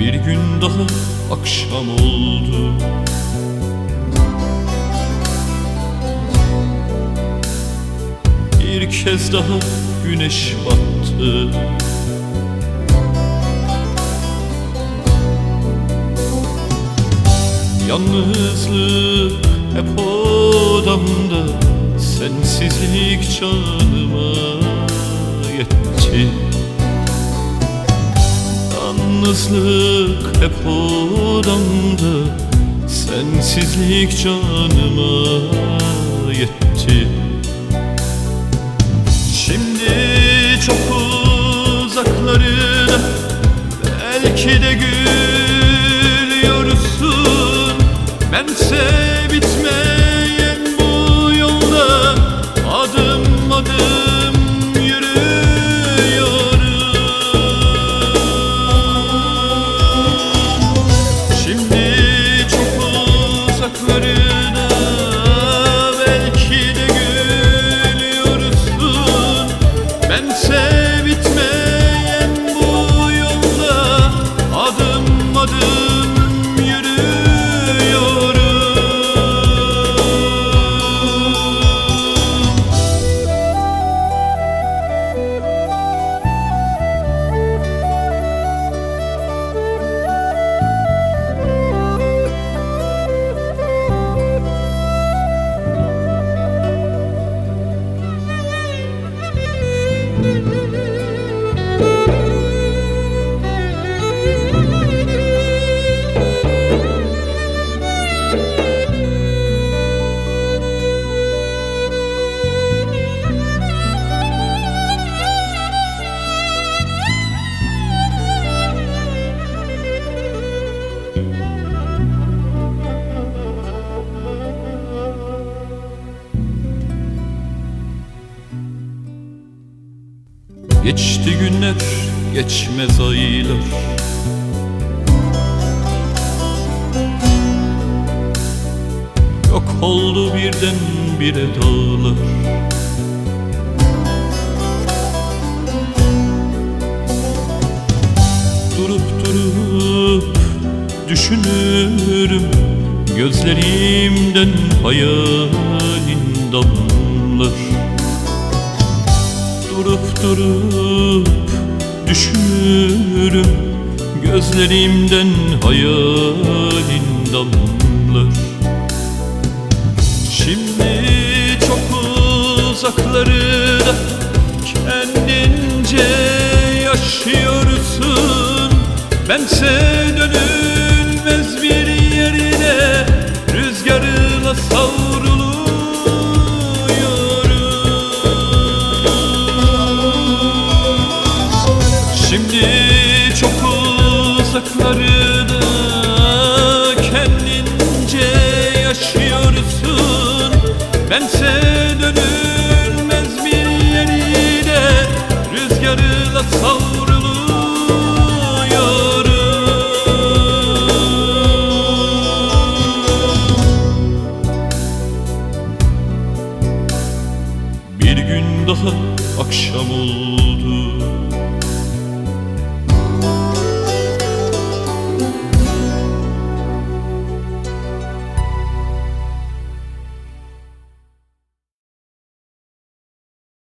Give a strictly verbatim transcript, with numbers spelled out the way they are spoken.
Bir gün daha akşam oldu. Bir kez daha güneş battı. Yalnızlık hep odamda, sensizlik canıma yetti. Yalnızlık hep odamda, sensizlik canıma yetti. Şimdi çok uzaklarda, belki de gülüyorsun. Bense bitmeyen bu yolda adım adım yürüyorum. Şimdi çok uzaklarda, belki de gülüyorsun. Bense bitmeyen bu yolda adım adım geçti günler, geçmez aylar. Yok oldu birdenbire dağlar. Durup durup düşünürüm, gözlerimden hayalin damlar. Durup durup düşünürüm, gözlerimden hayalin damlar. Şimdi çok uzaklarda kendince yaşıyorsun. Bense dönülmez bir yerine rüzgarla savruluyorum. Şimdi çok uzaklarda kendince yaşıyorsun. Bense dönülmez bir yerine rüzgarla savruluyorum. Bir gün daha akşam oldu.